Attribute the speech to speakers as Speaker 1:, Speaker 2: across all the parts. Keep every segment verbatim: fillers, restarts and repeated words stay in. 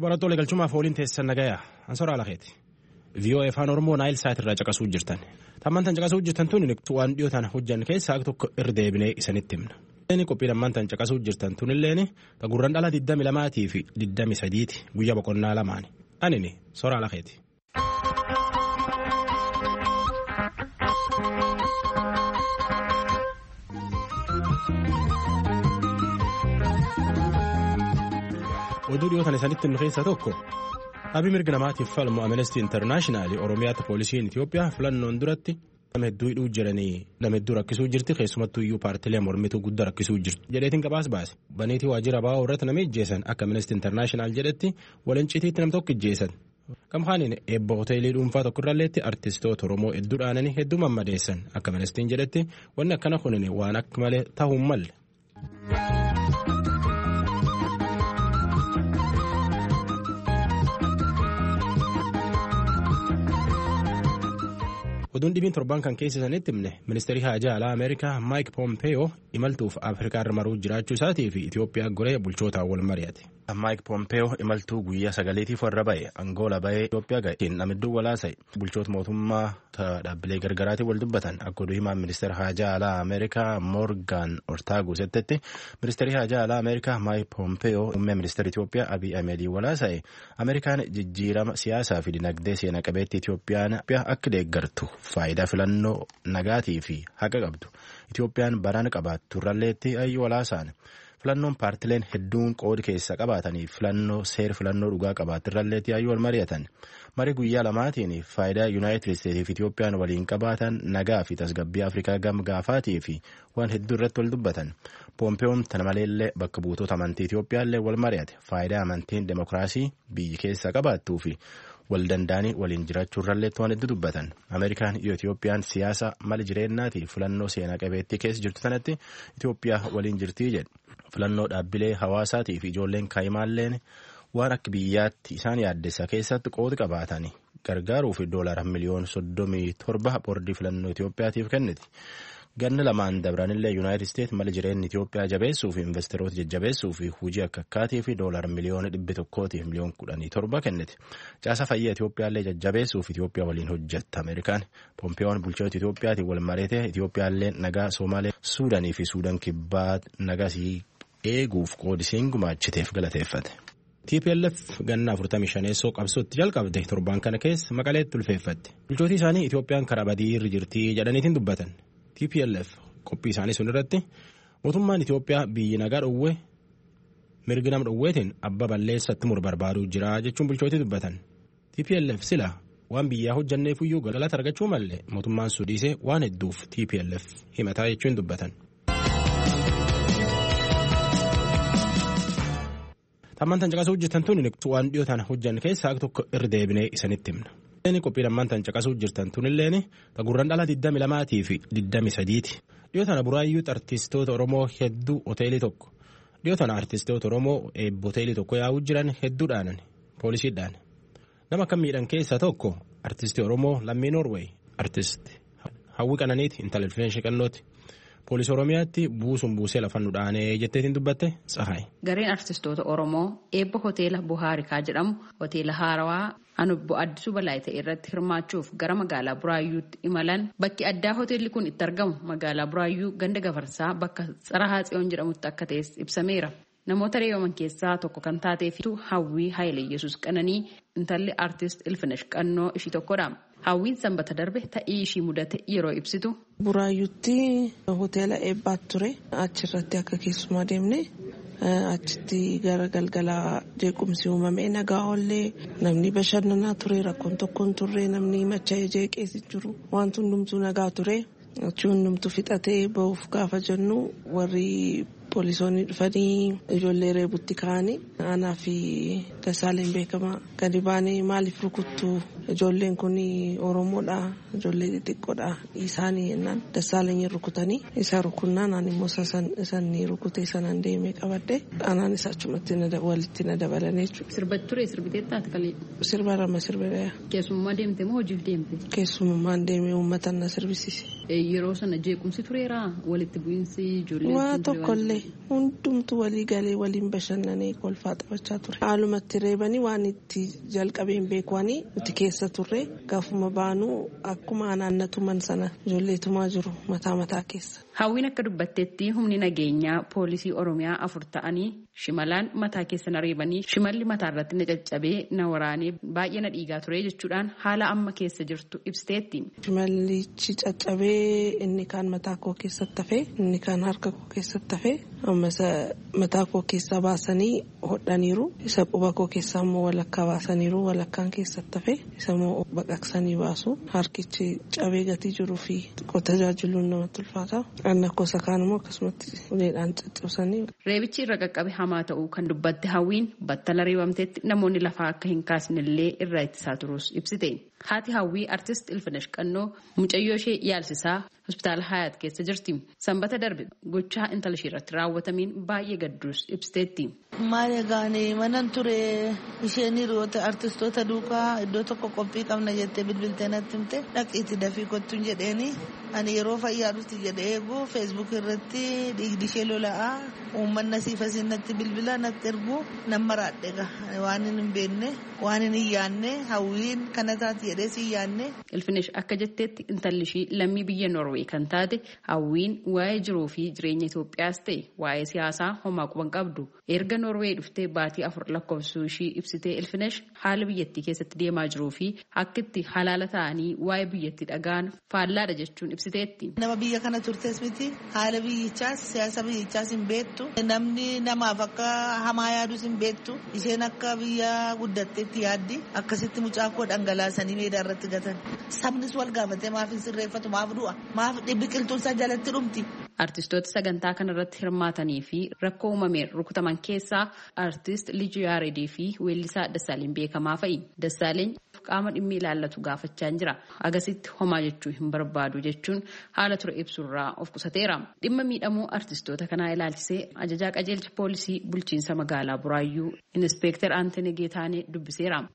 Speaker 1: Barattoota galchumaaf ooliin teessan nagayaa ansora alakeeti. V O A afaan Oromoo Naayil Saat irraa caqasuu jirtan. Tammaan tan caqasuu jirtan tun waan dhiyootaan hojjan keessaa tokko irra deebinee isinitti himna. Inni qophii lammaan tan caqasuu jirtan tunilleen gurran dhala digdami lamaatii fi digdami sadiiti guyyaa boqonnaa lamaani. Anini sora alakeeti. Oduu dhiyootaan isinitti himnu keessaa tokko dhaabbii mirga namaatiif falmu Amnesty International Oromiyaatti poolisiin Itoophiyaa filannoon duratti nama hedduu hidhuu jiranii nama hedduu rakkisuu jirti keessumattuu iyyuu paartilee mormituu guddaa rakkisuu jirti jedheetiin gabaas baase. Baneetii waajjira baa'oo irratti nama ijjeessan akka Amnesty International jedhetti walincitiitti nam tokko ijjeessan. Gamhaaniin eebba hoteelii dhuunfaa tokko irralleetti artistoota Oromoo hedduu dhaananii hedduu mammadeessan akka Amnesty jedhetti wanni akkana kunin waan akka malee ta'uu malle. Oduun dhibiin torban kan keessanitti himne ministeerri haajaa alaa Ameerikaa Mike Pompeo imaltuuf Afrikaa irra maruu jiraachuu isaatii fi Itoophiyaa goree bulchootaan wal mari'ate. Mike Pompeo imaltuu guyyaa sagaleetiif warra ba'e Angoola ba'ee Itoophiyaa ga'e namidduu walaasa'e bulchoota mootummaa dhaabbilee gargaraatiin wal dubbatan akka oduu himaan ministeera haajaa alaa Ameerikaa Morgan Ortaagus jettetti ministeerri haajaa alaa Ameerikaa Mike Pompeo muummee ministeera Itoophiyaa Abiy Ahmedii walaasa'e Ameerikaan jijjiirama siyaasaa fi dinagdee seena qabeetti Itoophiyaan akka deeggartu faayidaa filannoo nagaatii fi haqa qabdu Itoophiyaan baraan qabaattu irralleetti ayyu walaasaan filannoon paartileen hedduun qoodi keessa qabaatanii filannoo seer filannoo dhugaa qabaatti irralleetti ayyu wal mari'atan marii guyyaa lamaatiin faayidaa Yuunaayitid Isteetii fi Itoophiyaan waliin qabaatan nagaa fi tasgabbii Afrikaa gam gaafaatii fi waan hedduu irratti wal dubbatan. Pompeoon tana maleellee bakka buutota amantii Itoophiyaallee wal mari'ate faayidaa amantiin demokiraasii biyyi keessa qabaattuu fi wal danda'anii waliin jiraachuu irralleetti waan hedduu dubbatan. Ameerikaan iyo Itoophiyaan siyaasa mala jireenyaatii filannoo seenaa qabeettii keessa jirtu sanatti Itoophiyaa waliin jirtii jedhe. Filannoo dhaabbilee hawaasaatii fi ijoolleen kaayimaalleen waan akka biyyaatti isaan yaaddessa keessatti qoodi qabaatanii gargaaruuf doolaara miliyoona soddomii torba boordii filannoo Itoophiyaatiif kenniti. Ganna lamaan dabranillee Yuunaayitid Isteetsi mala jireenya Itoophiyaa jabeessuuf investeroota jajjabeessuuf hojii akka akkaatii fi doolaara miliyoona dhibbi tokkootiif miliyoona kudhanii torba kenniti. Caasa fayyaa Itoophiyaallee jajjabeessuuf Itoophiyaa waliin hojjetta Ameerikaan. Pompeoon bulchoota Itoophiyaatiin wal mari'ate Itoophiyaallee nagaa Somaalee Suudaanii fi Suudaan kibbaa nagasii eeguuf qoodisiin gumaachiteef galateeffate. T P L F ganna afurtamii shaneessoo qabsootti jalqabde torban kana keessa Maqaleetti ulfeeffatte. Bulchootii isaanii Itoophiyaan karaa badii irra jirtii jedhaniitiin dubbatan. T P L F qophii isaanii sun irratti mootummaan Itoophiyaa biyyi nagaa dhowwee mirgi nama dhowweetiin abba balleessatti mur barbaaduu jira jechuun bulchootii dubbatan. T P L F sila waan biyyaa hojjanneefuyyuu galata argachuu malee mootummaan suudhiisee waan hedduuf T P L F himataa jechuun dubbatan. Tammaan tan caqasuu jirtan tun waan dhiyootaan hojjan keessaa tokko irra deebinee isinitti himna. Inni qophii lammaan tan caqasuu jirtan tunilleen gurran dhala digdami lamaatii fi digdami sadiiti. Dhiyootaan buraayyuutti artistoota Oromoo hedduu hoteelii tokko. Dhiyootaan artistoota Oromoo eebba hoteelii tokko yaa'uu jiran hedduu dhaanan poolisiidhaan. Nama akka miidhan keessaa tokko artistii Oromoo lammii Noorweey artisti Hawwii Qananiiti intala Ilfineesh Qannooti. Poolisii Oromiyaatti buusuun buusee lafan nu dhaanee jetteetiin dubbatte Tsahaay.
Speaker 2: Gareen artistoota Oromoo eebba hoteela Buhaarikaa jedhamu hoteela Haarawaa Anubbo Addisuu Balaayitee irratti hirmaachuuf gara magaalaa Buraayyuutti imalan bakki addaa hoteelli kun itti argamu magaalaa Buraayyuu ganda gafarsaa bakka Tsarahaa Tsiyoon jedhamutti akka ta'es ibsameera. Namoota reebaman keessaa tokko kan taatee fi Hawwii Hayilee Yesuus Qananii intalli artist Ilfineesh Qannoo ishii tokkodha. Hawwiin sanbata darbe ta'ii ishii mudate yeroo ibsitu.
Speaker 3: Buraayyuutti hoteela eebbaatti ture achirratti akka keessumaa deemne achitti gara galgalaa jeequmsi uumamee nagaa oollee namni bashannanaa ture rakkoon tokkoon turre namni macha'ee jeeqeessi jiru wanti hundumtuu nagaa ture achi hundumtuu fixatee ba'uuf gaafa jennu warri poolisoonni dhufanii ijoollee reebutti ka'anii aanaa fi Dasaaleen beekamaa gadi baanee maaliif rukuttuu ijoolleen kun Oromoodha ijoollee xixiqqoodha isaanii jennaan Dassaalenyi rukutanii isa rukunnaan ani immoo san rukutee sanan deemee qabadde anaan isa achumatti walitti na dabalanii jechuudha.
Speaker 2: Sirbatti ture sirbiteettaati kalee.
Speaker 3: Sirba rama sirbeera.
Speaker 2: Keessummaa deemte moo hojiif deemte?
Speaker 3: Keessummaan deemee uummata na sirbisiise.
Speaker 2: Yeroo sana jeequmsi tureera walitti bu'iinsi ijoollee.
Speaker 3: Waa tokkollee hundumtu walii galee waliin bashannanee kolfaa taphachaa ture. Haalumatti reebanii waan itti jalqabeen beekwanii nuti keessa turre gaafuma baanuu akkuma naannatuman sana ijoolleetumaa jiru mataa mataa keessa.
Speaker 2: Hawwiin akka dubbatteetti humni nageenyaa poolisii Oromiyaa afur ta'anii shimalaan mataa keessa na reebanii shimalli mataa irratti na caccabee na waraanee baay'ee na dhiigaa ture jechuudhaan haala amma keessa jirtu ibsiteetti.
Speaker 3: Shimallichi caccabee inni kaan mataa koo keessatti hafee inni kaan harka koo keessatti hafee ammas mataa koo keessaa baasanii hodhaniiru isa quba koo keessaa immoo walakkaa baasaniiru walakkaan keessatti hafee isa immoo baqaqsanii baasu harkichi cabee gatii jiruu fi tajaajiluun namatti ulfaata. Anna kosa kaanuma akkasumatti uleedhaan caccabsanii.
Speaker 2: Reebichi irra qaqqabe hamaa ta'uu kan dubbatte Hawwiin battala reebamteetti namoonni lafaa akka hin kaasnellee irraa ittisaa turus ibsite. Haati Hawwii artist Ilfinesh Qannoo mucayyoo ishee yaalsisaa hospitaala Hayaat keessa jirti. Sanbata darbe gochaa intala ishee irratti raawwatamiin baay'ee gadduus ibsiteetti.
Speaker 4: Maal egaanii manan ture isheen hiriyoota artistoota duukaa iddoo tokko qophii qabna jettee bilbiltee natti himte dhaqiitti dafii kottuun jedheeni ani yeroo fayyaadutti jedhee eegu feesbuuk irratti dhiigdi ishee lola'aa uummanni asiifa natti bilbila natti ergu nan maraadhe egaa waan hin beekne waan hin yaanne Hawwiin kana taati jedhee si yaanne.
Speaker 2: Ilfinesh akka jetteetti intalli ishii lammii biyya Noorwee kan taate Hawwiin waa'ee jiruu fi jireenya Itoophiyaas ta'e waa'ee siyaasaa homaa quban qabdu. Erga Noorwee dhuftee baatii afur lakkoofsuu ishii ibsitee Ilfinesh haala biyyattii keessatti deemaa jiruu fi akkitti halaala ta'anii waa'ee biyyattii dhagaan faallaadha jechuun ibsiteetti.
Speaker 4: Nama biyya kana turtes miti haala biyyichaas siyaasa biyyichaas hin beektu namni namaaf akka hamaa yaadus hin beektu isheen akka biyya guddatteetti yaaddi akkasitti mucaa koo dhangalaasanii meedaa irratti gatan sabnis wal gaafatee maaf hin sirreeffatu maaf du'a maaf biqiltuun isaa jalatti dhumti.
Speaker 2: Artistoota sagantaa kanarratti hirmaatanii fi rakkoo uumameen rukutaman keessaa artist Lijuu Yaaredii fi weellisaa Dassaaleny beekamaa fa'i. Dassaaleny qaama dhimmi ilaallatu gaafachaa jira. Agasitti homaa jechuu hin barbaadu jechuun haala ture ibsurraa of qusateera. Dhimma miidhamuu artistoota kanaa ilaalchisee ajajaa qajeelcha poolisii bulchiinsa magaalaa Buraayyuu Inspektar Antenee Geetaanee dubbiseera.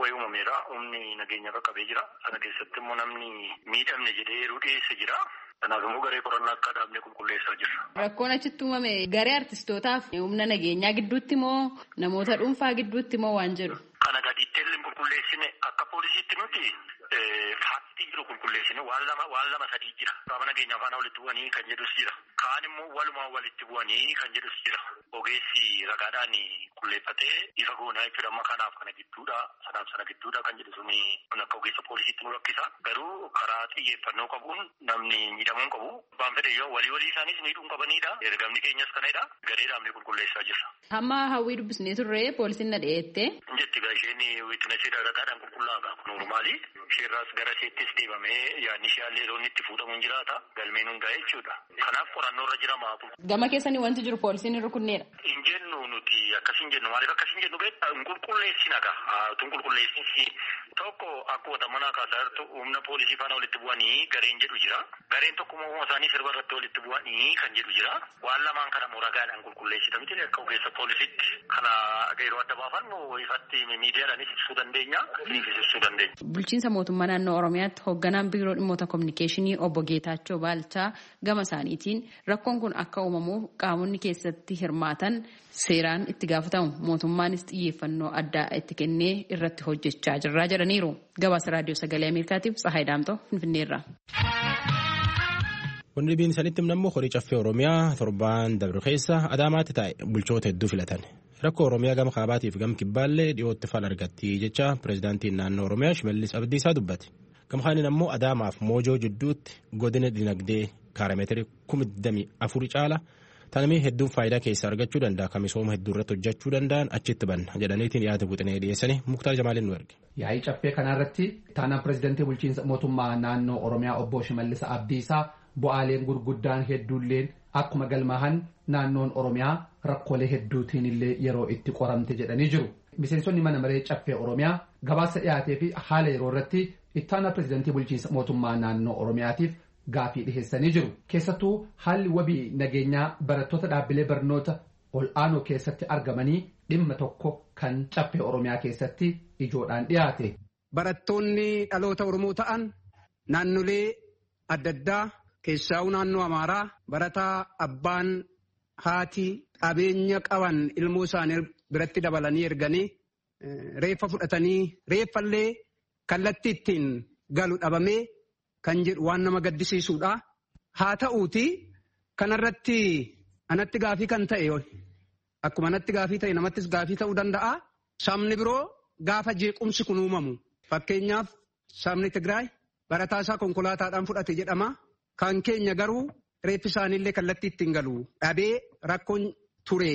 Speaker 5: Humni nageenya qaqqabee jira. Sana keessatti immoo namni miidhamne jedhee yeroo dhiyeesse jira. Kanaaf immoo garee qorannaa akka dhaabne qulqulleessaa jirra.
Speaker 2: Rakkoon achitti uumame garee artistootaaf humna nageenyaa gidduutti moo namoota dhuunfaa gidduutti moo waan jedhu?
Speaker 5: Kana gadiitti qulqulleessine akka poolisiitti nuti faatti jiru qulqulleessine waan lama waan lama sadii jira. Qaama nageenyaa faana walitti bu'anii kan jedhus jira. Kaan immoo walumaa walitti bu'anii kan jedhus jira. Ogeessi ragaadhaan qulqulleeffatee ifa goonaa jechuudha. Amma kanaaf kana gidduudha sanaaf sana gidduudha kan jedhu suni kun akka ogeessa poolisiitti nu rakkisa. Garuu karaa xiyyeeffannoo qabuun namni miidhamuu qabu. Abbaan fedhe yoo walii walii isaanis miidhuu qabanidha. Ergamni keenyas kanadha. Gareedhaan qulqulleessaa jirra.
Speaker 2: Hamma Hawwii dubbisnee turre poolisiin na dhiyeette.
Speaker 5: Jetti gaa isheen wiitinasii ragaadhaan qulqullaa'aa kun normaali. Isheerraas gara isheettis deebamee yaadni ishee haalli yeroo inni itti fuudhamuun jiraata. Galmeen hundaa jechuudha. Kanaaf qorannoo irra jira maatu.
Speaker 2: Gama keessanii wanti jiru poolisiin hin rukunneedha.
Speaker 5: Hin jennu nuti akkas hin jennu maaliif akkas hin jennu beektaa hin qulqulleessina gaa tun qulqulleessinsi tokko akkuma manaa kaasaa jirtu humna poolisii faana walitti bu'anii gareen jedhu jira. Gareen tokko uumama isaanii sirba irratti walitti bu'anii kan jedhu jira. Waan lamaan kana ragaadhaan qulqulleessita miti akka ogeessa poolisiitti kana yeroo adda baafannu ifatti miidiyaadhaanis ibsuu dandeenya ibsuu dandeenya.
Speaker 2: Bulchiinsa mootummaa naannoo Oromiyaatti hoogganaan biiroo dhimmoota kominikeeshinii obbo Geetaachoo Baalchaa gama isaaniitiin rakkoon kun akka uumamuuf qaamonni keessatti hirmaatan seeraan itti gaafatamu mootummaanis xiyyeeffannoo addaa itti kennee irratti hojjechaa jirra jedhaniiru. Gabaasa raadiyoo sagalee Ameerikaatiif Tsahaay Daamtoo Finfinneerra.
Speaker 1: Wanni biin sanitti nammoo horii caffee Oromiyaa torbaan dabre keessa Adaamaatti taa'e bulchoota hedduu filatan. Rakkoo Oromiyaa gama kaabaatiif gama kibbaallee dhiyootti fala argatti jecha pirezidaantiin naannoo Oromiyaa Shimallis Abdiisaa dubbate. Gama kaaniin ammoo Adaamaaf Moojoo jidduutti godina dinagdee kaarameetirii kuma digdamii afur caala tanamii hedduun faayidaa keessaa argachuu danda'a kan misooma hedduu irratti hojjechuu danda'an achitti banna jedhaniitiin yaada guutinee dhiyeessanii Muktaar Jamaaliin nu erge.
Speaker 6: Yaa'ii caffee kanarratti taanaan pirezidaantii bulchiinsa mootummaa naannoo Oromiyaa obbo Shimallis Abdiisaa bu'aaleen gurguddaan hedduulleen akkuma galmahan naannoon Oromiyaa rakkoolee hedduutiin illee yeroo itti qoramte jedhanii jiru. Miseensonni mana maree caffee Oromiyaa gabaasa dhiyaatee fi haala yeroo irratti ittaana pirezidantii bulchiinsa mootummaa naannoo Oromiyaatiif gaafii dhiheessanii jiru. Keessattuu haalli wabii nageenyaa barattoota dhaabbilee barnoota ol aanoo keessatti argamanii dhimma tokko kan caffee Oromiyaa keessatti ijoodhaan dhiyaate.
Speaker 7: Barattoonni dhaloota Oromoo ta'an naannolee adda addaa keessaa naannoo Amaaraa barataa abbaan haati qabeenya qaban ilmoo isaanii biratti dabalanii erganii reeffa fudhatanii reeffallee kallattii ittiin galu dhabamee kan jedhu waan nama gaddisiisuudha. Haa ta'uuti kanarratti anatti gaafii kan ta'e akkuma anatti gaafii ta'e namattis gaafii ta'uu danda'a. Sabni biroo gaafa jeequmsi kun uumamu fakkeenyaaf sabni Tigraay barataa isaa konkolaataadhaan fudhate jedhama. Kan keenya garuu reeffi isaaniillee kallattii ittiin galu dhabee rakkoon ture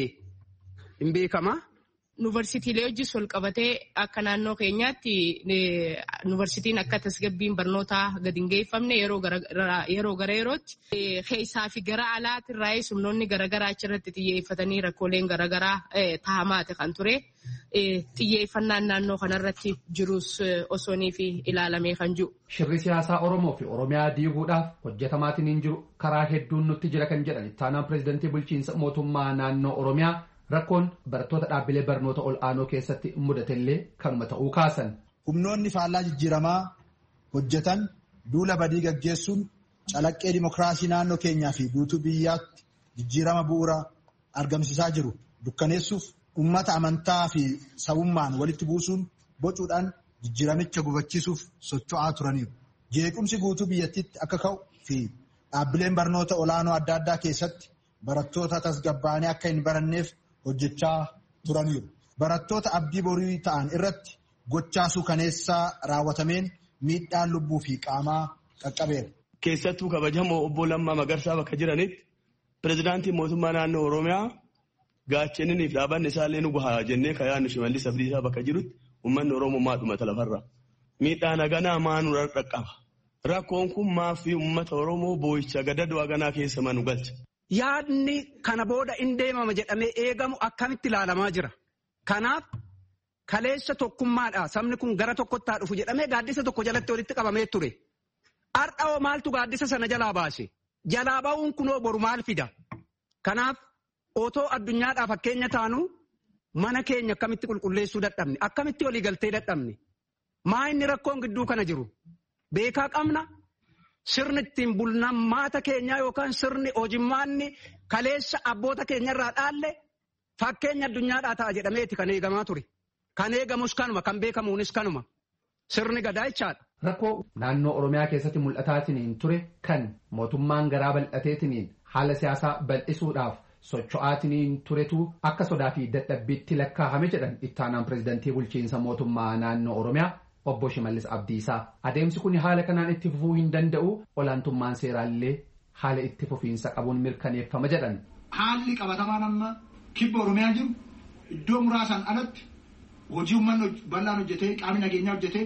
Speaker 7: hin beekama.
Speaker 8: Yuunivarsiitiilee hojii wal qabatee akka naannoo keenyaatti yuunivarsiitiin akka tasgabbiin barnootaa gadi hin geeffamne yeroo gara yerootti keessaa fi gara alaatti irraa humnoonni garaagaraa achirratti xiyyeeffatanii rakkooleen garaagaraa tahamaate kan ture. Xiyyeeffannaan naannoo kanarratti jirus osoonii fi ilaalamee kan jiru.
Speaker 6: Shirri siyaasaa Oromoo fi Oromiyaa diiguudhaaf hojjetamaatiin hin jiru karaa hedduun nutti jira kan jedhan ittaanaan pirezidantii bulchiinsa mootummaa naannoo Oromiyaa rakkoon barattoota dhaabbilee barnoota ol aanoo keessatti mudatellee kanuma ta'uu kaasan.
Speaker 9: Humnoonni faallaa jijjiiramaa hojjetan duula badii gaggeessuun calaqqee dimokiraasii naannoo keenyaa fi guutuu biyyaatti jijjiirama bu'uura argamsiisaa jiru dukkaneessuuf ummata amantaa fi sabummaan walitti buusuun bocuudhaan jijjiiramicha gufachiisuuf socho'aa turaniiru. Jeequmsi guutuu biyyattiitti akka ka'u fi dhaabbileen barnoota olaanoo adda addaa keessatti barattoota tasgabbaa'anii akka hin baranneef hojjechaa turaniiru. Barattoota abdii borii ta'an irratti gochaa suukaneessaa raawwatameen miidhaan lubbuu fi qaamaa qaqqabeera.
Speaker 10: Keessattuu kabajamoo obbo Lammaa Magarsaa bakka jiranitti pirezidaantiin mootummaa naannoo Oromiyaa gaachaniniif dhaabanni isaallee nu gahaa jennee kan yaadnu Shimallis Abdiisaa bakka jirutti uummanni Oromoo maadhumata lafarra. Miidhaan haganaa maanuu dhaqqaba. Rakkoon kun maafi uummata Oromoo boo'icha gadadoo haganaa keessa manu galcha.
Speaker 7: Yaadni kana booda in deemama jedhamee eegamu akkamitti ilaalamaa jira. Kanaaf kaleessa tokkummaadha sabni kun gara tokkotti haa dhufu jedhamee gaaddisa tokko jalatti walitti qabamee ture. Har'aoo maaltu gaaddisa sana jalaa baase? Jalaa ba'uun kunoo boru maal fida? Kanaaf otoo addunyaadhaa fakkeenya taanu mana keenya akkamitti qulqulleessuu dadhabne? Akkamitti walii galtee dadhabne? Maa inni rakkoon gidduu kana jiru? Beekaa qabna? Sirni ittiin bulmaata keenyaa yookaan sirni hojimmaanni kaleessa abboota keenyarraa dhaalle fakkeenya addunyaadhaa ta'a jedhameeti kan eegamaa ture. Kan eegamus kanuma kan beekamuunis kanuma. Sirni gadaa jechaadha.
Speaker 6: Rakkoo naannoo Oromiyaa keessatti mul'ataatiin ture kan mootummaan garaa bal'ateetiin haala siyaasaa bal'isuudhaaf socho'aatiin turetu akka sodaa fi dadhabbiitti lakkaa'ame jedhan ittaanaan pirezidantii bulchiinsa mootummaa naannoo Oromiyaa. Obbo Shimallis Abdiisaa adeemsi kun haala kanaan itti fufuu hin danda'u olaantummaan seeraallee haala itti fufiinsa qabuun mirkaneeffama jedhan.
Speaker 11: Haalli qabatamaan amma kibba Oromiyaa jiru iddoo muraasaan alatti hojii uummanni bal'aan hojjetee qaamni nageenyaa hojjetee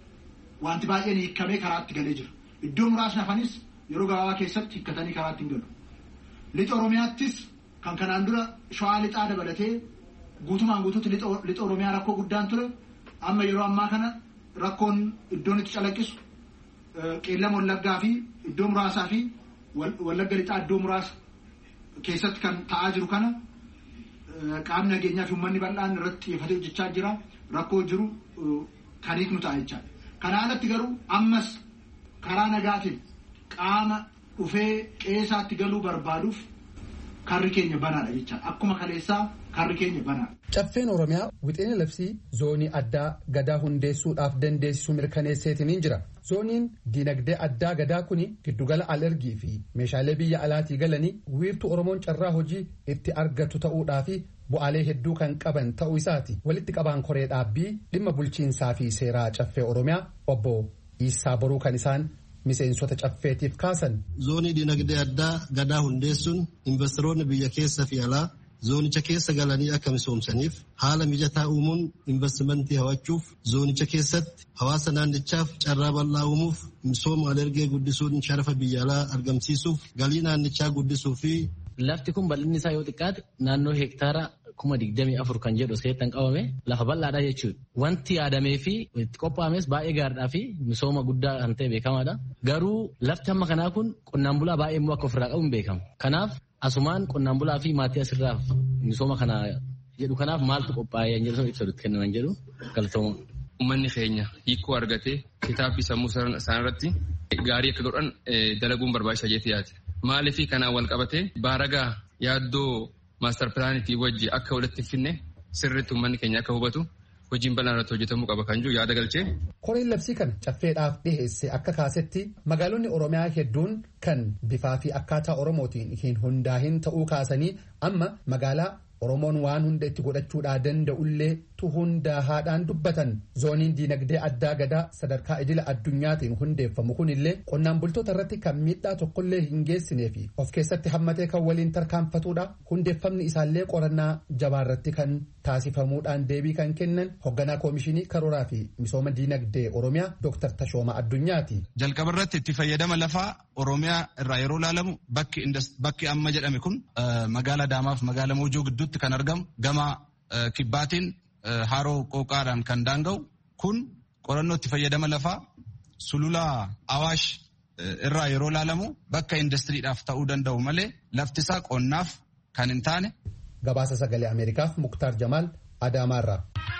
Speaker 11: wanti baay'een hiikamee karaatti galee jira. Iddoo muraasni hafanis yeroo gabaabaa keessatti hiikkatanii karaatti hin galu. Lixa Oromiyaattis kan kanaan dura shawaa lixaa dabalatee guutumaan guutuutti lixa Oromiyaa rakkoo guddaan ture amma yeroo ammaa kana. Rakkoon iddoon itti calaqqisu qeellama wallaggaa fi iddoo muraasaa fi wallagga lixaa iddoo muraasa keessatti kan ta'aa jiru kana qaamni nageenyaa fi uummanni bal'aan irratti xiyyeeffatee hojjechaa jira. Rakkoo jiru kan hiiknu ta'a jechaadha. Kana alatti garuu ammas karaa nagaatiin qaama dhufee qeesaatti galuu barbaaduuf karri keenya banaadha jechaadha. Akkuma kaleessaa karri keenya banaadha.
Speaker 6: Caffeen Oromiyaa wixinee labsii zoonii addaa gadaa hundeessuudhaaf dandeessisuu mirkaneesseetiin jira. Zooniin diinagdee addaa gadaa kuni giddugala alergii fi meeshaalee biyya alaatii galanii wiirtuu Oromoon carraa hojii itti argatu ta'uudhaa fi bu'aalee hedduu kan qaban ta'uu isaati. Walitti qabaan koree dhaabbii dhimma bulchiinsaa fi seeraa caffee Oromiyaa obbo Iisaa Boruu kan isaan miseensota caffeetiif kaasan.
Speaker 12: Zoonii diinagdee addaa gadaa hundeessuun investoroonni biyya keessa fi alaa zoonicha keessa galanii akka misoomsaniif haala mijataa uumuun investimentii hawachuuf zoonicha keessatti hawaasa naannichaaf carraa bal'aa uumuuf misooma alergee guddisuun sharafa biyya alaa argamsiisuuf galii naannichaa guddisuu fi
Speaker 13: lafti kun bal'inni isaa yoo xiqqaate naannoo hektaara kuma digdamii afur kan jedhu seetan qabame lafa bal'aadha jechuudha. Wanti yaadamee fi itti qophaa'ames baay'ee gaariidhaa fi misooma guddaa kan ta'e beekamaadha. Garuu lafti amma kanaa kun qonnaan bulaa baay'ee immoo akka ofirraa qabu hin beekamu. Kanaaf asumaan qonnaan bulaa fi maatii asirraa misooma kana jedhu kanaaf maaltu qophaa'ee jedhu ibsatutti kennaman jedhu galtooma.
Speaker 14: Uummanni keenya hiikoo argatee kitaabbi sammuu isaaniirratti gaarii akka godhan dalaguun barbaachisa jeetii yaate. Maaliif kanaan wal qabatee baaragaa yaaddoo maastar pilaanitii wajji akka walitti finne sirriitti uummanni keenya akka hubatu hojiin bal'aan irratti hojjetamuu qaba kan jiru yaada galchee.
Speaker 6: Koreen labsii kana caffeedhaaf dhiheesse akka kaasetti magaalonni Oromiyaa hedduun kan bifaa fi akkaataa Oromootiin hin hundaahin ta'uu kaasanii amma magaalaa Oromoon waan hunda itti godhachuudhaa danda'ullee tu hundaa'aadhaan dubbatan. Zooniin diinagdee addaa gadaa sadarkaa idila addunyaatiin hundeeffamu kunillee qonnaan bultoota irratti kan miidhaa tokkollee hin geessinee fi of keessatti hammatee kan waliin tarkaanfatuudha. Hundeeffamni isaallee qorannaa jabaarratti kan taasifamuudhaan deebii kan kennan hoogganaa koomishinii karooraa fi misooma diinagdee Oromiyaa Dooktar Tashooma Addunyaati.
Speaker 15: Jalqaba irratti itti fayyadama lafaa Oromiyaa irraa yeroo ilaalamu bakki amma jedhame kun magaalaa Adaamaaf magaalaa Moojoo gidduutti kan argamu gama kibbaatiin haroo qooqaadhaan kan daanga'u kun qorannoo itti fayyadama lafaa sulula Awaash irraa yeroo ilaalamu bakka indastiriidhaaf ta'uu danda'u malee laftisaa qonnaaf kan hin taane.
Speaker 6: Gabaasa sagalee Ameerikaaf Muktaar Jamaal Adaamaarraa.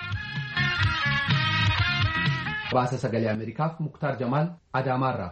Speaker 6: Gabaasa sagalee Ameerikaaf Muktaar Jamaal Adaamaarraa.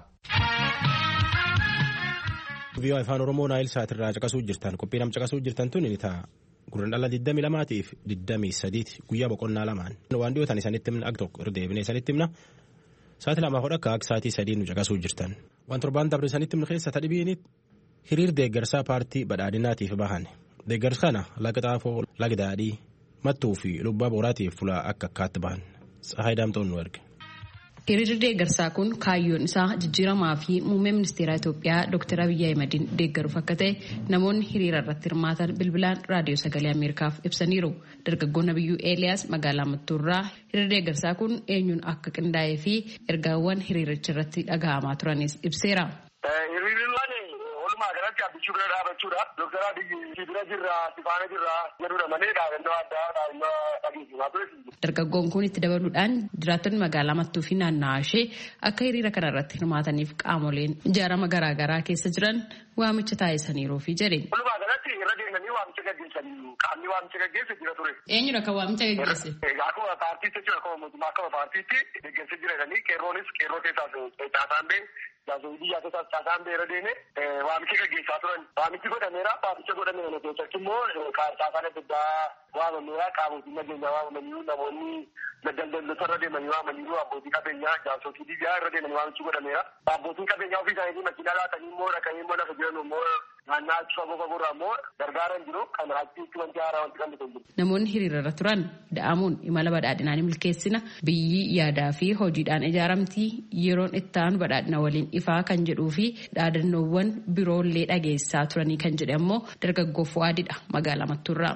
Speaker 1: Viiyoo afaan Oromoo Naayil Saatirraa caqasuu jirtan qophii nam caqasuu jirtan tun ni ta'a. Gurraan dhala digdamii lamaatiif digdamii sadiiti guyyaa boqonnaa lamaan. Waan dhiyootan isanitti himna ak tokko irra deebinee isanitti himna. Saati lamaa hodha akka ak saatii sadii nu caqasuu jirtan. Waan torbaan dabre isanitti himna keessa tadhibiini hiriir deeggarsaa paartii badhaadhinaatiif bahan. Deeggarsa kana laga xaafoo laga daadhii mattuu fi lubbaa booraatiif fulaa akka akkaatti bahan. Tsahaay Daamtoon nu erge.
Speaker 2: Hiriirri deeggarsaa kun kaayyoon isaa jijjiiramaa fi muummee ministeera Itoophiyaa Dooktar Abiyyi Ahimadiin deeggaruuf akka ta'e namoonni hiriira irratti hirmaatan bilbilaan raadiyoo sagalee Ameerikaaf ibsaniiru. Dargaggoon Nabiyyuu Eeliyaas magaalaa Mattuurraa hiriirri deeggarsaa kun eenyuun akka qindaa'ee fi ergaawwan hiriiricha irratti dhaga'amaa turanis ibseera.
Speaker 5: Abbichuu bira dhaabachuudha. Dooktar Abiyyi bira jirra, sifaana jirra jedhudha malee dhaabannoo addaa dhaabannoo dhageessisaa ture.
Speaker 2: Dargaggoon kun itti dabaluudhaan jiraattonni magaalaa Mattuu fi naannawaa ishee akka hiriira kana irratti hirmaataniif qaamoleen ijaarama garaa garaa keessa jiran waamicha taasisaniiru fi jedhe.
Speaker 5: Walumaa galatti irra deemanii waamicha gaggeessanii qaamni waamicha gaggeesse jira ture.
Speaker 2: Eenyudha kan waamicha gaggeesse?
Speaker 5: Akkuma paartiitti jechuudha akkuma mootummaa akkuma paartiitti gaggeessee jiratanii qeerroonis qeerroo keessaas caasaan bee Jaazoo biyyaa keessas caasaan beera deeme waamicha gaggeessaa turan. Waamichi godhameera waamicha godhameera keessatti immoo caasaan adda addaa waamameera qaamotiin nageenyaa waamamanii namoonni daldaltoota irra deemanii waamanii abbootii qabeenyaa jaarsotii biyyaa irra deemanii waamichi godhameera. Abbootiin qabeenyaa ofii isaanii makiinaa laatanii immoo dhaqanii immoo lafa jiran immoo naannaa achi fagoo fagoorraa immoo gargaaran jiru. Kana achitti wanti haaraa wanti kan jiru.
Speaker 2: Namoonni hiriira irra turan da'amuun imala badhaadhinaa ni milkeessina biyyi yaadaa fi hojiidhaan ijaaramtii yeroon itti aanu badhaadhina waliin ifaa kan jedhuu fi dhaadannoowwan biroollee dhageessaa turanii kan jedhe ammoo dargaggoo Fuwaadidha magaalaa Mattuurraa.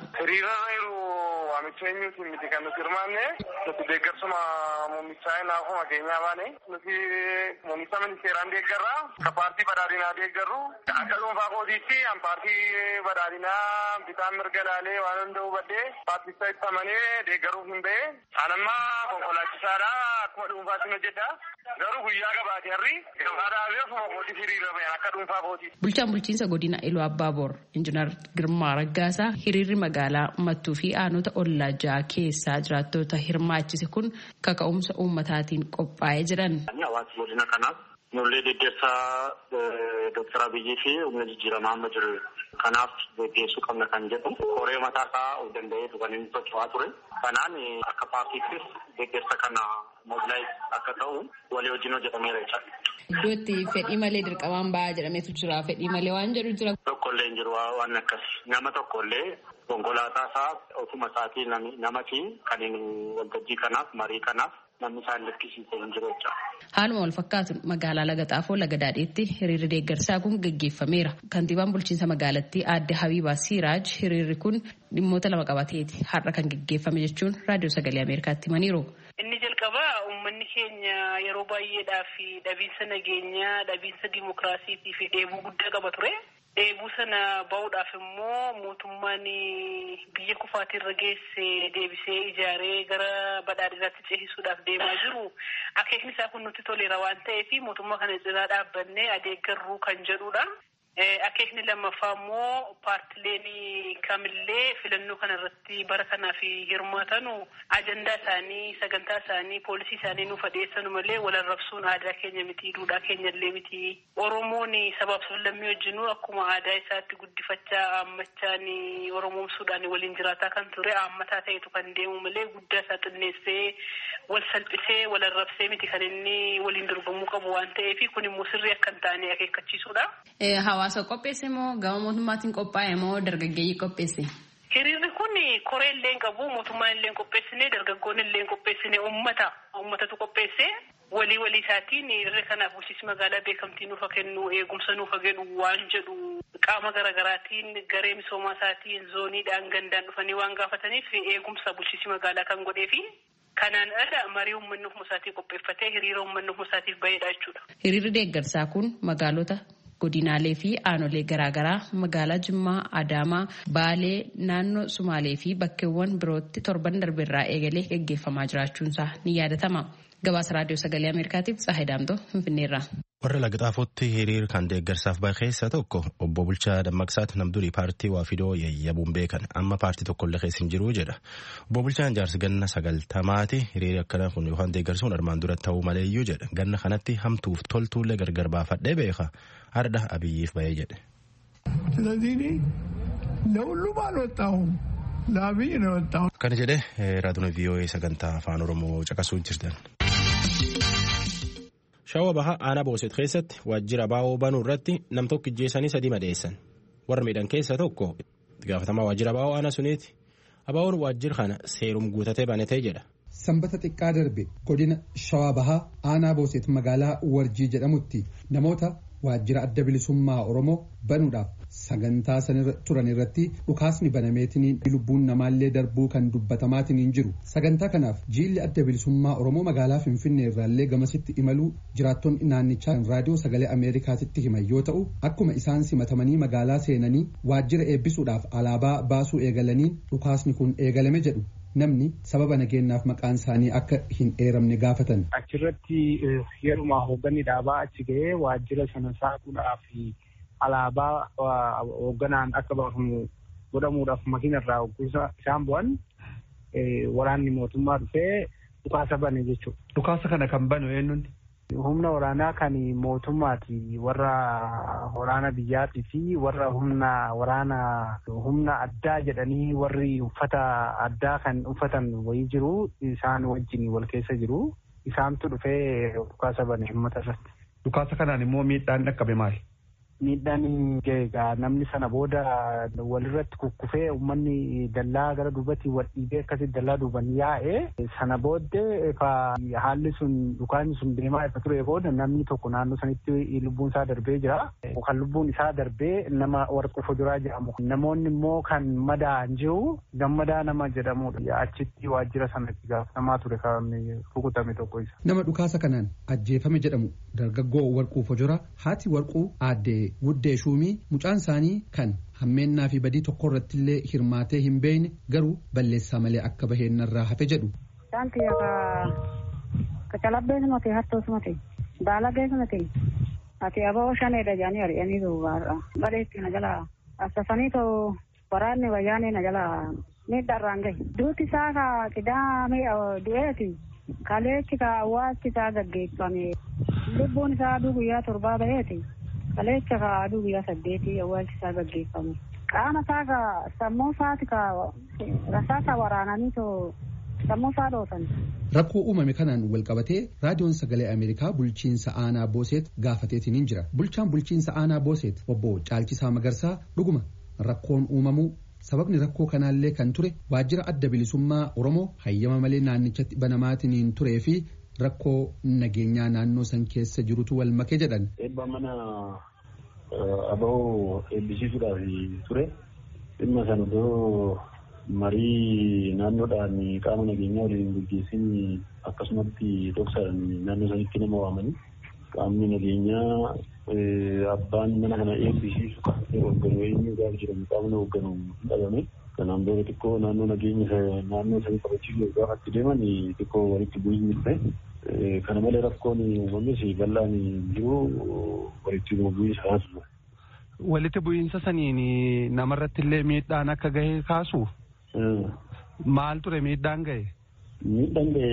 Speaker 5: Eenyuuti miti kan nuti hirmaanne nuti deeggarsuma muummicha naafuma keenyaa baane nuti muummicha ministeeraan deeggarra akka paartii badhaadhinaa deeggarru akka dhuunfaa kootiitti an paartii badhaadhinaa bitaan mirga laalee waan hunda hubadhee paarticha itti amanee deeggaruuf hin ba'e anamma konkolaachisaadha akkuma dhuunfaatti hojjedha garuu guyyaa gabaatee harri gabaadhaafii ofuma kootii hiriira bayan akka dhuunfaa kootii.
Speaker 2: Bulchaan bulchiinsa godina Iluu Abbaaboor Injiinar Girmaa Raggaasaa hiriirri magaalaa Mattuu fi aanota ollaa ja'a keessaa jiraattota hirmaachise kun kaka'umsa uummataatiin qophaa'ee jiran.
Speaker 5: Hawaasni godina kanaaf nullee deeggarsaa Dooktar Abiyyii fi humna jijjiiramaa amma jiru kanaaf gaggeessuu qabna kan jedhu koree mataa isaa of danda'ee kan inni socho'aa ture. Kanaan akka paartiittis deeggarsa kana mobilaayiz akka ta'u walii wajjin hojjetameera jechuudha.
Speaker 2: Iddoo itti fedhii malee dirqamaan ba'aa jedhametu jira. Fedhii malee waan jedhu jira.
Speaker 5: Tokkollee hin jiru waan akkas nama tokkollee konkolaataa isaa ofuma isaatii namati kan waltajjii kanaaf marii kanaaf namni isaan lakkisiisee hin jiru jechuudha.
Speaker 2: Haaluma wal fakkaatuun magaalaa Laga Xaafoo Laga Daadheetti hiriirri deeggarsaa kun gaggeeffameera. Kantiibaan bulchiinsa magaalattii aadde Habiibaa Siiraaj hiriirri kun dhimmoota lama qabateeti har'a kan gaggeeffame jechuun raadiyoo sagalee Ameerikaatti himaniiru.
Speaker 16: Inni jalqabaa uummanni keenya yeroo baay'eedhaaf dhabiinsa nageenyaa, dhabiinsa dimokiraasiitii fi dheebuu guddaa qaba ture. Eeguu sana ba'uudhaaf immoo mootummaan biyya kufaatirra geesse deebisee ijaaree gara badhaadhinaatti ceesisuudhaaf deemaa jiru. Akeekni isaa kun nutti toleera waan ta'eef mootummaa kana cinaa dhaabbannee adeeggarruu kan jedhudha. Akeekni lammaffaa immoo paartileen kamillee filannoo kanarratti bara kanaaf hirmaatanu ajandaa isaanii, sagantaa isaanii, poolisii isaanii nuuf dhiyeessanu malee wal arrabsuun aadaa keenya miti, duudhaa keenya illee miti. Oromoon sabaaf sablammii wajjinuu akkuma aadaa isaatti guddifachaa aammachaan oromoomsuudhaan waliin jiraataa kan ture aammataa ta'etu kan deemu malee guddaa isaa xinneessee wal salphisee wal arrabsee miti kan inni waliin dorgomuu qabu waan ta'eef kun immoo sirrii akka hin taane akeekkachiisuudha.
Speaker 2: Hawaasa qopheesse moo gama mootummaatiin qophaa'e moo dargaggeeyyii qopheesse?
Speaker 16: Hiriirri kun koree illee hin qabu, mootummaan illee hin qopheessine, dargaggoon illee hin qopheessine, uummata uummatatu qopheesse. Walii walii isaatiin hiriirri kanaaf bulchiinsi magaalaa beekamtii nuuf kennu, eegumsa nuuf kennu waan jedhu qaama garaagaraatiin garee misoomaa isaatiin zooniidhaan gandaan dhufanii waan gaafataniif eegumsa bulchiinsi magaalaa kan godheefi. Kanaan ala marii uummanni ofii qopheeffatee hiriira uummanni ofii baheedha jechuudha.
Speaker 2: Hiriirri deeggarsaa kun magaalota godinaalee fi aanolee garaagaraa magaalaa Jimmaa, Adaamaa, Baalee, naannoo Sumaalee fi bakkeewwan birootti torban darbeerraa eegalee gaggeeffamaa jiraachuunsaa ni yaadatama. Gabaasa Raadiyoo Sagalee Ameerikaatiif Tsaahee Daamtoo Finfinneerraa.
Speaker 1: Warra Lagxaafotti hiriir kan deeggarsaaf bahe keessa tokko obbo Bulchaa Dammaqsaatti namdurii paartii Waafidoo yayyabuun beekan amma paartii tokkollee keessa hin jiru jedha. Obbo Bulchaan jaarsi ganna sagaltamaati hiriirri akkana kun yookaan deeggarsuun armaan dura ta'uu maleeyyuu jedha. Ganna kanatti hamtuuf toltuullee gargar baafadhee beeka har'a abiyyiif bahee jedhe.
Speaker 17: ስለዚህ ለሁሉም አልወጣሁም ለአብይ ነው የወጣሁት
Speaker 1: kana jedhe raadiyoo vii'oo'ee sagantaa afaan oromoo caqasuu jirtan. Shawaa bahaa aanaa booset keessatti waajjira baa'oo banuu irratti nam tokko ijjeessanii sadii madeessan. Warra miidhan keessa tokko gaafatamaa waajjira baa'oo aanaa suniiti. Abaa'oon waajjira kana seerum guutatee banatee jedha.
Speaker 6: Sanbata xiqqaa darbe godina Shawaa bahaa aanaa booset magaalaa Warjii jedhamutti namoota waajjira adda bilisummaa Oromoo banuudhaaf sagantaa sanirra turan irratti dhukaasni banameetiin lubbuun namaallee darbuu kan dubbatamaatiin jiru. Sagantaa kanaaf jiilli adda bilisummaa Oromoo magaalaa Finfinnee irraallee gamasitti imaluu jiraattonni naannichaa raadiyoo sagalee Ameerikaatitti himan yoo ta'u akkuma isaan simatamanii magaalaa seenanii waajjira eebbisuudhaaf alaabaa baasuu eegalanii dhukaasni kun eegalame jedhu. Namni sababa nageenyaaf maqaan isaanii akka hin eeramne gaafatan.
Speaker 18: Achirratti yeruma hoogganni dhaabaa achi ga'ee waajjira sana saaquudhaaf alaabaa hoogganaan akka baafamu godhamuudhaaf makiina irraa isaan bu'an waraanni mootummaa dhufee dhukaasa bane jechuudha.
Speaker 6: Dhukaasa kana kan banu eenyuun?
Speaker 18: Humna waraanaa kan mootummaati, warra waraana biyyaatii fi warra humna waraana humna addaa jedhanii warri uffata addaa kan uffatan wayii jiru isaan wajjin wal keessa jiru. Isaantu dhufee dhukaasa bane uummata irratti.
Speaker 6: Dhukaasa kanaan immoo miidhaan dhaqqabe maali?
Speaker 18: Miidhaan geegaa namni sana booda walirratti kukkufee uummanni dallaa gara duubatti wal dhiibee akkasii dallaa duuban yaa'ee sana booddee haalli sun dhukaasni sun deemaa ifa ture booda namni tokko naannoo sanitti lubbuun isaa darbee jira. Kan lubbuun isaa darbee nama warqee fuduraa jedhamu. Namoonni immoo kan madaa'an jiru gammadaa nama jedhamudha. Achitti waajjira sanatti gaafatamaa ture kan rukutame tokko isa.
Speaker 6: Nama dhukaasa kanaan ajjeefame jedhamu dargaggoo warquu fuduraa haati warquu aaddee Wuddee Shuumii mucaan isaanii kan hammeennaa fi badii tokko irratti illee hirmaatee hin beekne garuu balleessaa malee akka baheenarraa hafe jedhu.
Speaker 19: Saanti akka kacalabbee sumate hattoo sumate baalagee sumate ati aboo shaneedha jaanii ari'anii duubaarra bareetti na jala assasanii too waraanni wayyaanee na jala miidharraan gahe. Duuti isaa ka qidaamee du'eeti kaleechi ka awwaalchi isaa gaggeeffame lubbuun isaa aduu guyyaa torbaa baheeti. Kaleecha ka aduu guyyaa saddeetii awwaalchi isaa gaggeeffame. Qaama isaa ka sammuu isaati ka rasaasa waraananii too sammuu isaa dhoosan.
Speaker 6: Rakkoo uumame kanaan wal qabatee raadiyoon sagalee Ameerikaa bulchiinsa aanaa Booseet gaafateetiin hin jira. Bulchaan bulchiinsa aanaa Booseet obbo Caalchisaa Magarsaa dhuguma rakkoon uumamuu sababni rakkoo kanaallee kan ture waajjira adda bilisummaa Oromoo hayyama malee naannichatti banamaatiin turee fi rakkoo nageenyaa naannoo san keessa jirutu wal make jedhan.
Speaker 20: Eebba mana aba'oo eebbisiisuudhaaf ture. Dhimma sana iddoo marii naannoodhaan qaama nageenyaa waliin gaggeessin akkasumatti dhoksaadhaan naannoo sanitti nama waamanii qaamni nageenyaa abbaan mana kana eebbisiisu qaamni hoogganu eenyu gaafa jedhamu qaamni hoogganu hin dhabame. Kanaan booda xiqqoo naannoo nageenya naannoo sanii qabachiisuuf gaafa itti deeman xiqqoo walitti bu'iinsi dhufe. Kana malee rakkoon uumames bal'aan jiru walitti bu'iinsa kaasu.
Speaker 6: Walitti bu'iinsa saniin namarratti illee miidhaan akka gahe kaasu. Maal ture miidhaan gahe?
Speaker 20: Miidhaan gahe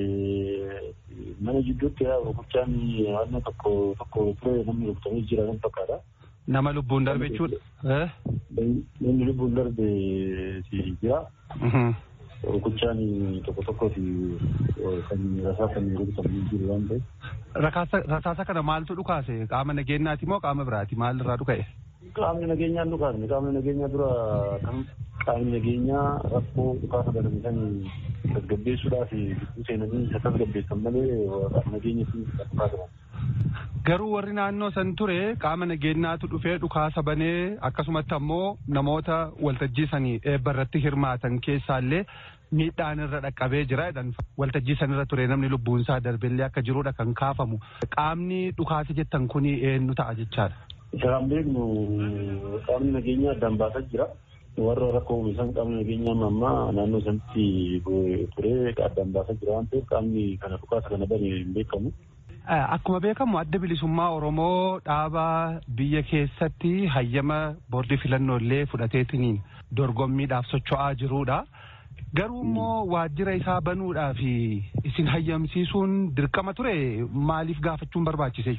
Speaker 20: mana jidduutti rukuchaan naannoo tokko tokko ture namni rukutamee jira kan fakkaata.
Speaker 6: Nama lubbuun darbe jechuudha.
Speaker 20: Namni lubbuun darbe jira. Rukuchaan tokko tokkooti kan rasaasaan rukutamee jiru waan ta'eef.
Speaker 6: Rasaasa kana maaltu dhukaase? Qaama nageenyaati moo qaama biraati? Maal irraa dhukaa'e?
Speaker 20: Qaamni nageenyaan dhukaasne qaamni nageenyaa dura kan qaamni nageenyaa rakkoo dhukaasa galmeessan tasgabbeessuudhaaf gidduu seenanii isa tasgabbeessan malee nageenya fi dhukaasa.
Speaker 6: Garuu warri naannoo san ture qaama nageenyaatu dhufee dhukaasa banee akkasumatti ammoo namoota waltajjii sanii eebba irratti hirmaatan keessaallee miidhaan irra dhaqqabee jira jedhan waltajjii sanirra ture namni lubbuun isaa darbellee akka jirudha kan kaafamu. Qaamni dhukaasa jettan kuni eenyu ta'a jechaadha.
Speaker 20: Isaan beeknu qaamni nageenyaa addaan baasaa jira. Warra rakkoo isaan qaamni nageenyaa ammaa naannoo sanatti ture addaan baasaa jira waan ta'eef qaamni kana dhukaasa kana bane hin beekamu.
Speaker 6: Akkuma beekamu adda bilisummaa Oromoo dhaaba biyya keessatti hayyama boordii filannoo illee fudhateetiniin dorgommiidhaaf socho'aa jirudha. Garuu immoo waajjira isaa banuudhaaf isin hayyamsiisuun dirqama ture maaliif gaafachuun barbaachise?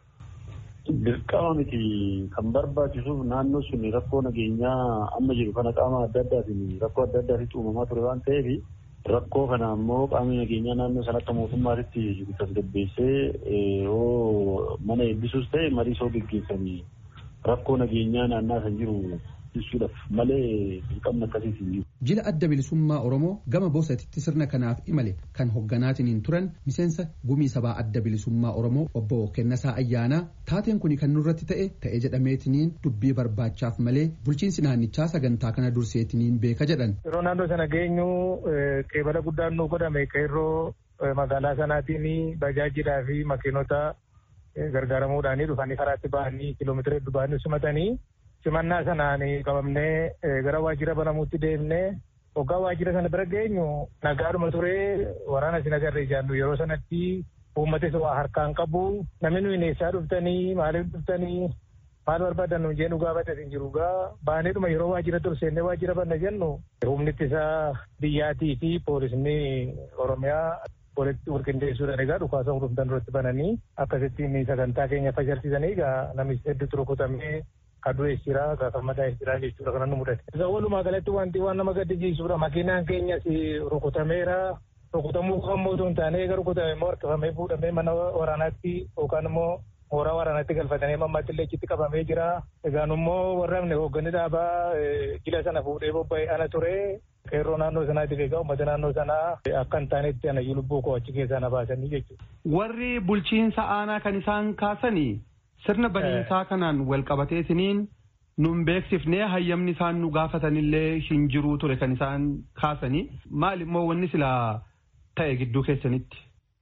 Speaker 20: Dirqama miti kan barbaachisuuf naannoo sun rakkoo nageenyaa amma jiru kana qaama adda addaatiin rakkoo adda addaatiin uumamaa ture waan ta'eef rakkoo kana ammoo qaamni nageenyaa naannoo san akka mootummaatti tasgabbeessee yoo mana eebbisuus ta'e marii soo gaggeessanii rakkoo nageenyaa naannaa san jiru ibsuudhaaf malee dirqamni akkasiis hin jiru.
Speaker 6: Jila adda bilisummaa Oromoo gama boosatitti sirna kanaaf imale kan hogganaatiin turan miseensa gumii sabaa adda bilisummaa Oromoo obbo Kennasaa Ayyaanaa taateen kuni kan nurratti ta'e ta'ee jedhameetiniin dubbii barbaachaaf malee bulchiinsi naannichaa sagantaa kana durseetiniin beeka jedhan.
Speaker 21: Yeroo naannoo sana geenyu qeebala guddaan nu godhame qeerroo magaalaa sanaatiin bajaajidhaa fi makiinota gargaaramuudhaanii dhufanii karaatti bahanii kiiloomeetira hedduu bahanii simatanii simannaa sanaan qabamnee gara waajjira banamuutti deemnee hoggaa waajjira sana bira geenyu nagaadhuma turee waraana isin agarree jaallu yeroo sanatti uummates waa harkaan qabu namni nuyi neessaa dhuftanii maaliif dhuftanii maal barbaadan nuun jeen dhugaa badda hin jiru gaa baaneedhuma yeroo waajjira turseennee waajjira banna jennu humni ittisa biyyaatii fi poolisni Oromiyaa walitti walqindeessuudhaan egaa dhukaasa hordoftan duratti bananii akkasittiin sagantaa keenya fashalsiisanii egaa namichi hedduutu rukutamee kaduu jira gaafamadaa jira jechuudha kana nu mudate. Isa walumaa galatti wanti waan nama gaddisiisudha makiinaan keenyas rukutameera rukutamuu kan mootuu hin taane eega rukutame immoo harkifamee fuudhamee mana waraanaatti yookaan immoo mooraa waraanaatti galfatanii mammaatti illee achitti qabamee jira. Egaan immoo warraafne hoogganni dhaabaa jila sana fuudhee bobba'ee ana ture. Qeerroo naannoo sanaatiif egaa uummata naannoo sanaa akka hin taanetti anayyuu lubbuu koo achi keessaa na baasanii jechuudha.
Speaker 6: Warri bulchiinsa aanaa kan isaan kaasanii sirna baniinsaa kanaan wal qabateetiniin nun beeksifnee hayyamni isaan nu gaafatanillee hin jiruu ture kan isaan kaasanii maal immoo wanni silaa ta'e gidduu keessanitti.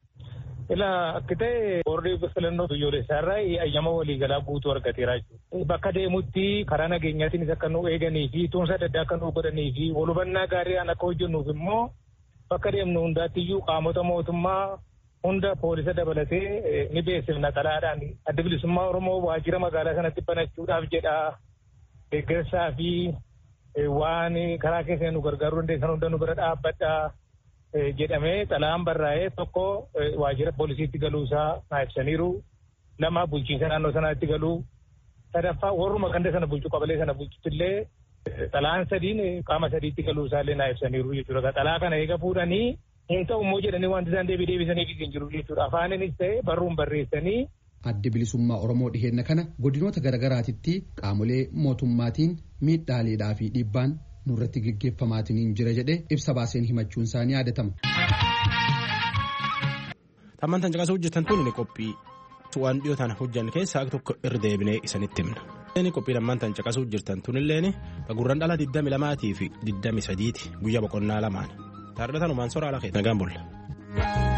Speaker 21: Ilaa akka ta'e boordii filannoo biyyoolessaarraa hayyama waliigalaa guutuu argateera jechuudha. Bakka deemutti karaa nageenyaatiinis akka nu eeganii fi tumsa adda addaa akka nu godhanii fi walhubannaa gaariidhaan akka hojjennuuf immoo bakka deemnu hundaattiyyuu qaamota mootummaa hunda poolisa dabalatee ni beeksifna xalaadhaan adda bilisummaa Oromoo waajjira magaalaa sanatti banachuudhaaf jedha deeggarsaa fi waan karaa keessa nu gargaaruu dandeessan hunda nu bira dhaabbadhaa jedhamee xalaan barraa'ee tokko waajjira poolisiitti galuusaa naa ibsaniiru lama bulchiinsa naannoo sanaatti galuu sadaffaa warruma ganda sana bulchu qabalee sana bulchuttillee xalaan sadiin qaama sadiitti galuusaallee naa ibsaniiru jechuudha. Xalaa kana eega fuudhanii hin ta'u immoo jedhanii wanti isaan deebii deebisanii hin jiru jechuudha. Afaaninis ta'e barruun barreessanii.
Speaker 6: Addi bilisummaa Oromoo dhiheenna kana godinoota garaagaraatitti qaamolee mootummaatiin miidhaaleedhaa fi dhiibbaan nurratti gaggeeffamaatiin jira jedhee ibsa baaseen himachuun isaanii yaadatama.
Speaker 1: Tammaan tan caqasuu hojjetan tun ni qophii waan dhiyootaan hojjan keessaa tokko irra deebinee isanitti himna. Inni qophii lammaan tan caqasuu jirtan tunilleen gurraan dhala digdami lamaatii fi digdami sadiiti guyyaa boqonnaa lamaan. Taardataan umaan soraa ala keessa nagaan bulla.